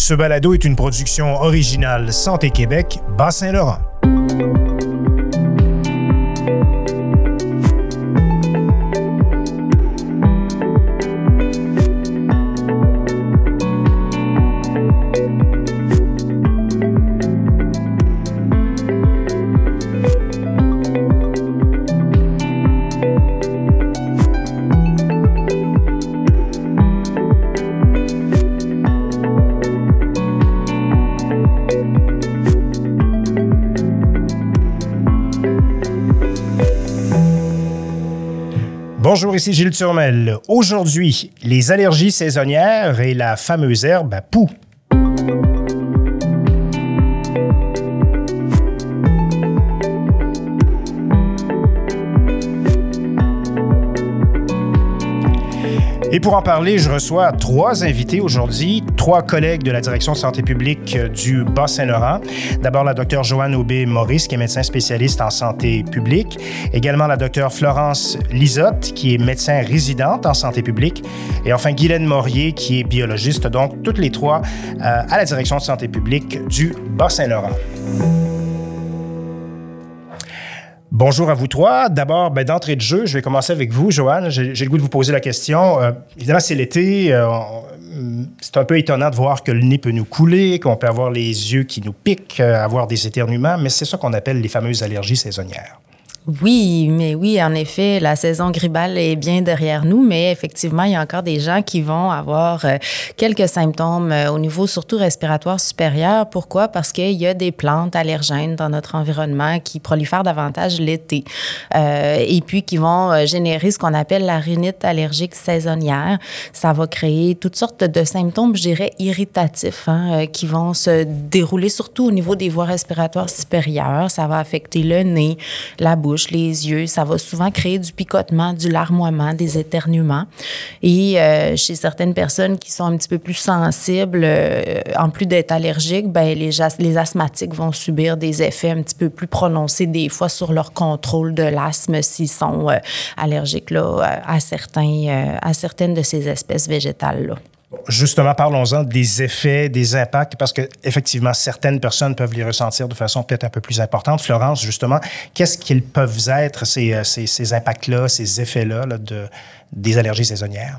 Ce balado est une production originale Santé Québec, Bas-Saint-Laurent. Bonjour, ici Gilles Turmel. Aujourd'hui, les allergies saisonnières et la fameuse herbe à poux. Et pour en parler, je reçois 3 invités aujourd'hui, 3 collègues de la Direction de santé publique du Bas-Saint-Laurent. D'abord, la Dr Joanne Aubé-Maurice, qui est médecin spécialiste en santé publique. Également, la Dr Florence Lisotte, qui est médecin résidente en santé publique. Et enfin, Guylaine Morier, qui est biologiste. Donc, toutes les 3 à la Direction de santé publique du Bas-Saint-Laurent. Bonjour à vous 3. D'abord, d'entrée de jeu, je vais commencer avec vous, Joanne. J'ai le goût de vous poser la question. Évidemment, c'est l'été. C'est un peu étonnant de voir que le nez peut nous couler, qu'on peut avoir les yeux qui nous piquent, avoir des éternuements, mais c'est ça qu'on appelle les fameuses allergies saisonnières. Oui, en effet, la saison grippale est bien derrière nous, mais effectivement, il y a encore des gens qui vont avoir quelques symptômes au niveau surtout respiratoire supérieur. Pourquoi? Parce qu'il y a des plantes allergènes dans notre environnement qui prolifèrent davantage l'été et puis qui vont générer ce qu'on appelle la rhinite allergique saisonnière. Ça va créer toutes sortes de symptômes, je dirais, irritatifs qui vont se dérouler surtout au niveau des voies respiratoires supérieures. Ça va affecter le nez, la bouche, les yeux. Ça va souvent créer du picotement, du larmoiement, des éternuements. Et chez certaines personnes qui sont un petit peu plus sensibles, en plus d'être allergiques, les asthmatiques vont subir des effets un petit peu plus prononcés des fois sur leur contrôle de l'asthme s'ils sont allergiques là, à certaines de ces espèces végétales-là. Justement, parlons-en des effets, des impacts, parce qu'effectivement, certaines personnes peuvent les ressentir de façon peut-être un peu plus importante. Florence, justement, qu'est-ce qu'ils peuvent être, ces impacts-là, ces effets-là des allergies saisonnières?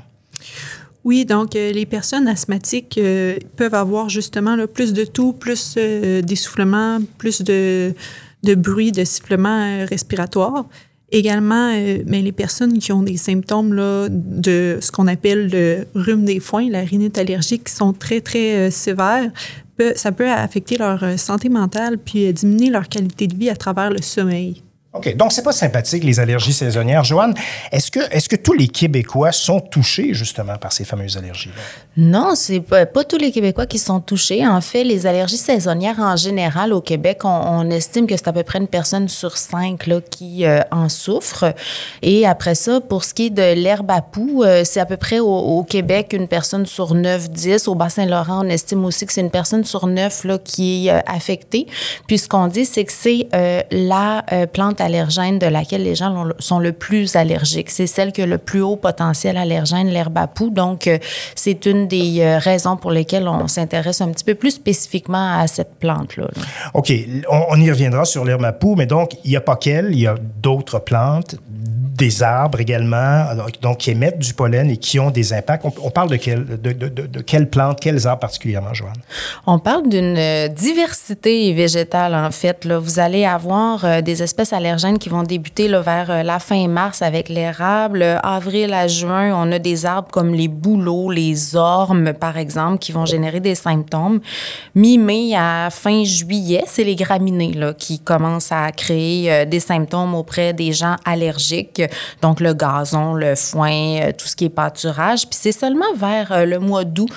Oui, donc les personnes asthmatiques peuvent avoir justement plus de toux, plus d'essoufflement, plus de bruit, de sifflement respiratoire. Également, les personnes qui ont des symptômes là, de ce qu'on appelle le rhume des foins, la rhinite allergique, qui sont très, très sévères, ça peut affecter leur santé mentale puis diminuer leur qualité de vie à travers le sommeil. OK. Donc, c'est pas sympathique, les allergies saisonnières. Joanne, est-ce que tous les Québécois sont touchés, justement, par ces fameuses allergies-là? Non, c'est pas tous les Québécois qui sont touchés. En fait, les allergies saisonnières, en général, au Québec, on estime que c'est à peu près une personne sur 5 là, qui en souffre. Et après ça, pour ce qui est de l'herbe à poux, c'est à peu près au Québec, une personne sur 9-10. Au Bas-Saint-Laurent, on estime aussi que c'est une personne sur 9 là, qui est affectée. Puis ce qu'on dit, c'est que c'est la plante allergène de laquelle les gens sont le plus allergiques. C'est celle qui a le plus haut potentiel allergène, l'herbe à poux. Donc, c'est une des raisons pour lesquelles on s'intéresse un petit peu plus spécifiquement à cette plante-là. OK. On y reviendra sur l'herbe à poux, mais donc, il n'y a pas qu'elle, il y a d'autres plantes, des arbres également, donc qui émettent du pollen et qui ont des impacts. On parle de quelles plantes, quels arbres particulièrement, Joanne? On parle d'une diversité végétale, en fait. Là. Vous allez avoir des espèces allergènes qui vont débuter là, vers la fin mars avec l'érable. Avril à juin, on a des arbres comme les bouleaux, les ormes, par exemple, qui vont générer des symptômes. Mi-mai à fin juillet, c'est les graminées là, qui commencent à créer des symptômes auprès des gens allergiques. Donc, le gazon, le foin, tout ce qui est pâturage. Puis c'est seulement vers le mois d'août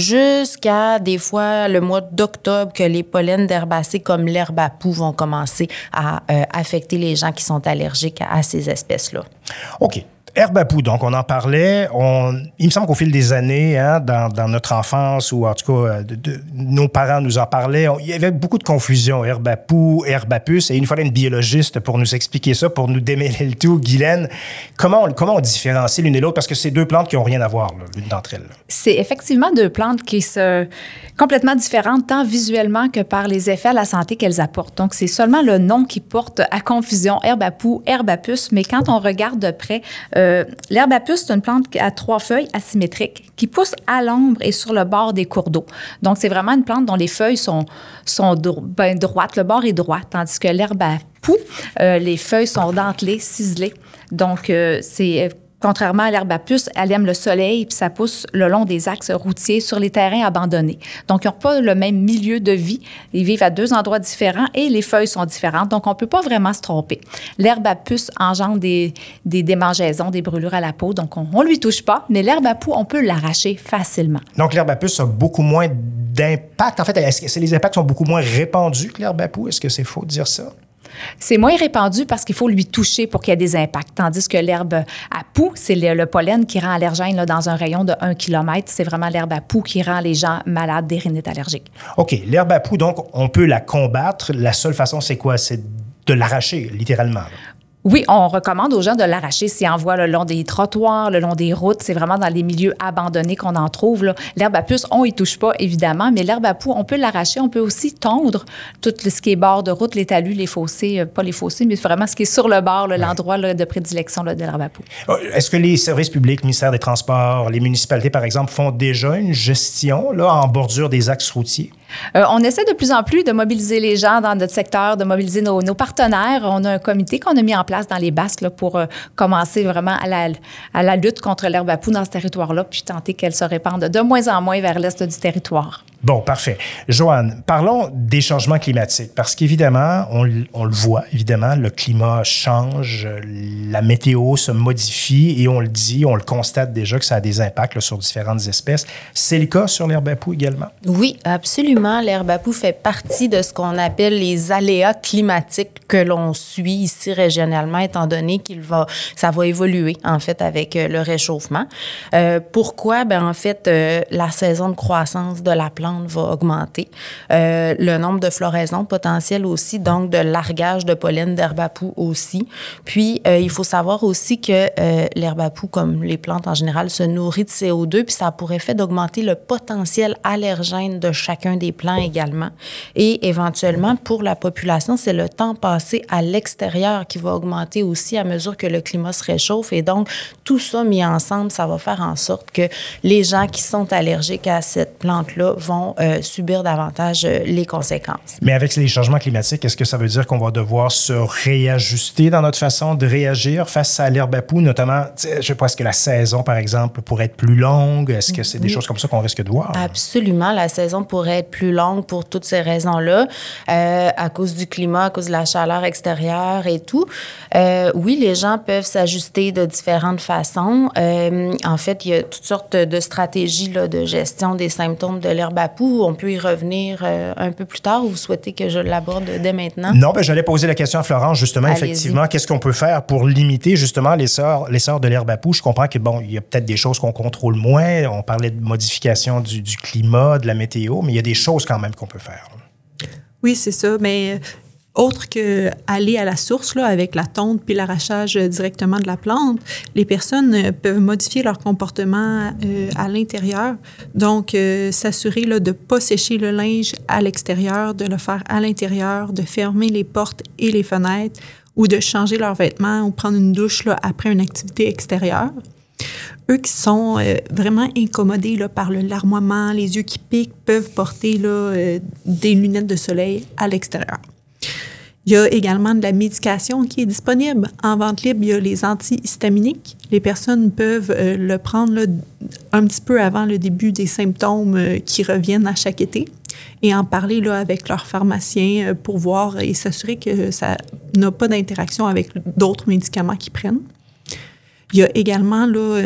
jusqu'à des fois le mois d'octobre que les pollens d'herbacées comme l'herbe à poux vont commencer à affecter les gens qui sont allergiques à ces espèces-là. OK. Herbe à poux, donc on en parlait. Il me semble qu'au fil des années, hein, dans notre enfance, ou en tout cas, nos parents nous en parlaient, il y avait beaucoup de confusion. Herbe à poux, herbe à puce, et il nous fallait une biologiste pour nous expliquer ça, pour nous démêler le tout. Guylaine, comment on différencie l'une et l'autre? Parce que c'est deux plantes qui n'ont rien à voir, là, l'une d'entre elles. Là. C'est effectivement deux plantes qui sont complètement différentes, tant visuellement que par les effets à la santé qu'elles apportent. Donc, c'est seulement le nom qui porte à confusion, herbe à poux, herbe à puce. Mais quand on regarde de près, l'herbe à puce, c'est une plante à 3 feuilles asymétriques qui pousse à l'ombre et sur le bord des cours d'eau. Donc, c'est vraiment une plante dont les feuilles sont droites, le bord est droit, tandis que l'herbe à poux, les feuilles sont dentelées, ciselées. Donc, contrairement à l'herbe à puce, elle aime le soleil puis ça pousse le long des axes routiers sur les terrains abandonnés. Donc, ils n'ont pas le même milieu de vie. Ils vivent à 2 endroits différents et les feuilles sont différentes. Donc, on ne peut pas vraiment se tromper. L'herbe à puce engendre des démangeaisons, des brûlures à la peau. Donc, on ne lui touche pas. Mais l'herbe à poux, on peut l'arracher facilement. Donc, l'herbe à puce a beaucoup moins d'impact. En fait, est-ce que les impacts sont beaucoup moins répandus que l'herbe à poux? Est-ce que c'est faux de dire ça? C'est moins répandu parce qu'il faut lui toucher pour qu'il y ait des impacts. Tandis que l'herbe à poux, c'est le pollen qui rend allergène là, dans un rayon de 1 km. C'est vraiment l'herbe à poux qui rend les gens malades des rhinites allergiques. OK. L'herbe à poux, donc, on peut la combattre. La seule façon, c'est quoi? C'est de l'arracher, littéralement. Là. Oui, on recommande aux gens de l'arracher s'ils en voient le long des trottoirs, le long des routes. C'est vraiment dans les milieux abandonnés qu'on en trouve. Là. L'herbe à puce, on y touche pas, évidemment, mais l'herbe à poux, on peut l'arracher. On peut aussi tondre tout ce qui est bord de route, les talus, les fossés, pas les fossés, mais vraiment ce qui est sur le bord, là, l'endroit là, de prédilection là, de l'herbe à poux. Est-ce que les services publics, le ministère des Transports, les municipalités, par exemple, font déjà une gestion là, en bordure des axes routiers? On essaie de plus en plus de mobiliser les gens dans notre secteur, de mobiliser nos partenaires. On a un comité qu'on a mis en place dans les Basques là, pour commencer vraiment à la lutte contre l'herbe à poux dans ce territoire-là, puis tenter qu'elle se répande de moins en moins vers l'est du territoire. Bon, parfait. Joanne, parlons des changements climatiques, parce qu'évidemment, on le voit, évidemment, le climat change, la météo se modifie et on le dit, on le constate déjà que ça a des impacts là, sur différentes espèces. C'est le cas sur l'herbe à poux également? Oui, absolument. L'herbe à poux fait partie de ce qu'on appelle les aléas climatiques que l'on suit ici régionalement, étant donné ça va évoluer, en fait, avec le réchauffement. Pourquoi? En fait, la saison de croissance de la plante va augmenter. Le nombre de floraisons potentielles aussi, donc de largage de pollen d'herbe à poux aussi. Puis, il faut savoir aussi que l'herbe à poux, comme les plantes en général, se nourrit de CO2, puis ça a pour effet d'augmenter le potentiel allergène de chacun des plants également. Et éventuellement, pour la population, c'est le temps passé à l'extérieur qui va augmenter aussi à mesure que le climat se réchauffe. Et donc, tout ça mis ensemble, ça va faire en sorte que les gens qui sont allergiques à cette plante-là vont subir davantage les conséquences. Mais avec les changements climatiques, est-ce que ça veut dire qu'on va devoir se réajuster dans notre façon de réagir face à l'herbe à poux, notamment, je ne sais pas, est-ce que la saison, par exemple, pourrait être plus longue? Est-ce que c'est des choses comme ça qu'on risque de voir? Absolument. La saison pourrait être plus longue pour toutes ces raisons-là, à cause du climat, à cause de la chaleur extérieure et tout. Oui, les gens peuvent s'ajuster de différentes façons. En fait, il y a toutes sortes de stratégies là, de gestion des symptômes de l'herbe à poux. On peut y revenir un peu plus tard ou vous souhaitez que je l'aborde dès maintenant? Non, j'allais poser la question à Florence, justement, Allez-y. effectivement. Qu'est-ce qu'on peut faire pour limiter, justement, l'essor de l'herbe à poux? Je comprends que, il y a peut-être des choses qu'on contrôle moins. On parlait de modification du climat, de la météo, mais il y a des choses quand même qu'on peut faire. Oui, c'est ça. Mais autre qu'aller à la source là, avec la tonte puis l'arrachage directement de la plante, les personnes peuvent modifier leur comportement à l'intérieur. Donc, s'assurer là, de ne pas sécher le linge à l'extérieur, de le faire à l'intérieur, de fermer les portes et les fenêtres ou de changer leurs vêtements ou prendre une douche là, après une activité extérieure. Eux qui sont vraiment incommodés là, par le larmoiement, les yeux qui piquent, peuvent porter là, des lunettes de soleil à l'extérieur. Il y a également de la médication qui est disponible. En vente libre, il y a les antihistaminiques. Les personnes peuvent le prendre là, un petit peu avant le début des symptômes qui reviennent à chaque été et en parler là, avec leur pharmacien pour voir et s'assurer que ça n'a pas d'interaction avec d'autres médicaments qu'ils prennent. Il y a également là,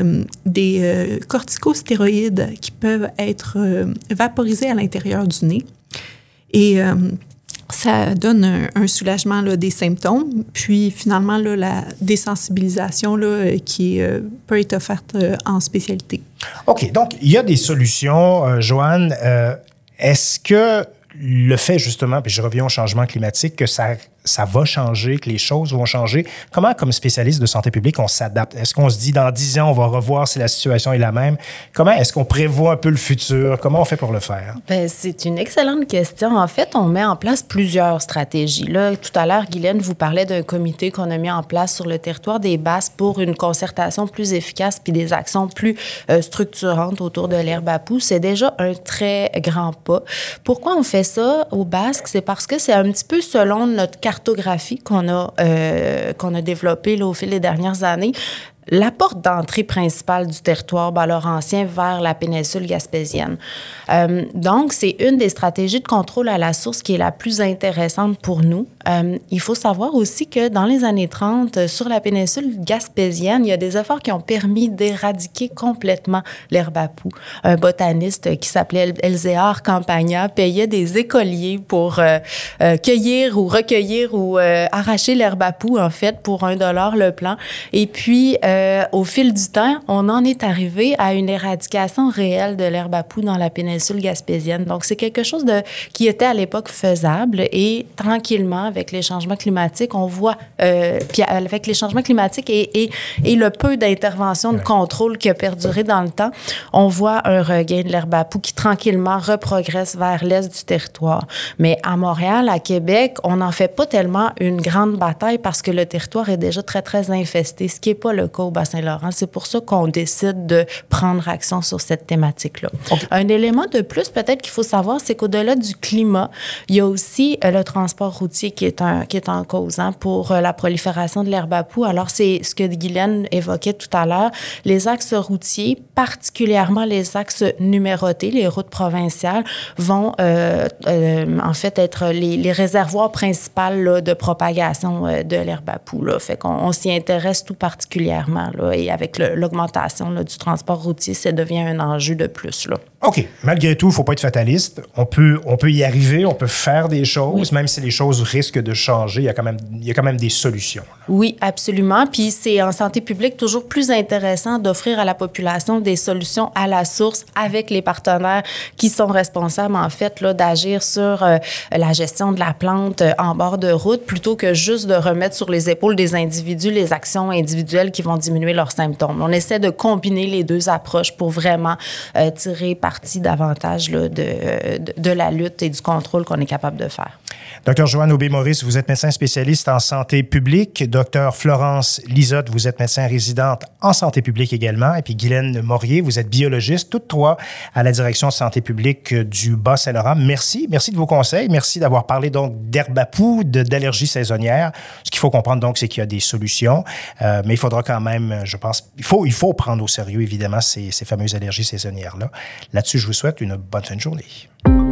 des corticostéroïdes qui peuvent être vaporisés à l'intérieur du nez. Et Ça donne un soulagement là, des symptômes, puis finalement là, la désensibilisation là, qui peut être offerte en spécialité. OK, donc il y a des solutions, Joanne. Est-ce que le fait justement, puis je reviens au changement climatique, que ça va changer, que les choses vont changer. Comment, comme spécialiste de santé publique, on s'adapte? Est-ce qu'on se dit dans 10 ans, on va revoir si la situation est la même? Comment est-ce qu'on prévoit un peu le futur? Comment on fait pour le faire? Bien, c'est une excellente question. En fait, on met en place plusieurs stratégies. Là, tout à l'heure, Guylaine vous parlait d'un comité qu'on a mis en place sur le territoire des Basses pour une concertation plus efficace puis des actions plus structurantes autour de l'herbe à poux. C'est déjà un très grand pas. Pourquoi on fait ça au Basque? C'est parce que c'est un petit peu selon notre cartographie qu'on a développée là, au fil des dernières années. La porte d'entrée principale du territoire bas-laurentien vers la péninsule gaspésienne. Donc, c'est une des stratégies de contrôle à la source qui est la plus intéressante pour nous. Il faut savoir aussi que dans les années 30, sur la péninsule gaspésienne, il y a des efforts qui ont permis d'éradiquer complètement l'herbe à poux. Un botaniste qui s'appelait Elzéar Campagna payait des écoliers pour cueillir ou recueillir ou arracher l'herbe à poux, en fait, pour $1 le plant. Et puis, au fil du temps, on en est arrivé à une éradication réelle de l'herbe à poux dans la péninsule gaspésienne. Donc, c'est quelque chose qui était à l'époque faisable et tranquillement, avec les changements climatiques, on voit, puis avec les changements climatiques et le peu d'intervention de contrôle qui a perduré dans le temps, on voit un regain de l'herbe à poux qui tranquillement reprogresse vers l'est du territoire. Mais à Montréal, à Québec, on n'en fait pas tellement une grande bataille parce que le territoire est déjà très, très infesté, ce qui n'est pas le cas au Bas-Saint-Laurent. C'est pour ça qu'on décide de prendre action sur cette thématique-là. Okay. Un élément de plus, peut-être qu'il faut savoir, c'est qu'au-delà du climat, il y a aussi le transport routier qui est en cause pour la prolifération de l'herbe à poux. Alors, c'est ce que Guylaine évoquait tout à l'heure. Les axes routiers, particulièrement les axes numérotés, les routes provinciales, vont en fait être les réservoirs principaux là, de propagation de l'herbe à poux. Là. Fait qu'on s'y intéresse tout particulièrement. Là, et avec l'augmentation là, du transport routier, ça devient un enjeu de plus. Là. OK. Malgré tout, il ne faut pas être fataliste. On peut y arriver, on peut faire des choses, oui. Même si les choses risquent de changer, il y a quand même des solutions. Là. Oui, absolument. Puis c'est en santé publique toujours plus intéressant d'offrir à la population des solutions à la source avec les partenaires qui sont responsables, en fait, là, d'agir sur la gestion de la plante en bord de route plutôt que juste de remettre sur les épaules des individus les actions individuelles qui vont diminuer leurs symptômes. On essaie de combiner les deux approches pour vraiment tirer parti davantage là, de la lutte et du contrôle qu'on est capable de faire. Dr Joanne Aubé-Maurice, vous êtes médecin spécialiste en santé publique. Dr Florence Lisotte, vous êtes médecin résidente en santé publique également. Et puis Guylaine Morier, vous êtes biologiste, toutes trois à la direction de santé publique du Bas-Saint-Laurent. Merci de vos conseils. Merci d'avoir parlé donc d'herbe à poux, d'allergies saisonnières. Ce qu'il faut comprendre donc, c'est qu'il y a des solutions. Mais il faudra quand même, je pense, il faut prendre au sérieux, évidemment, ces fameuses allergies saisonnières-là. Là-dessus, je vous souhaite une bonne fin de journée.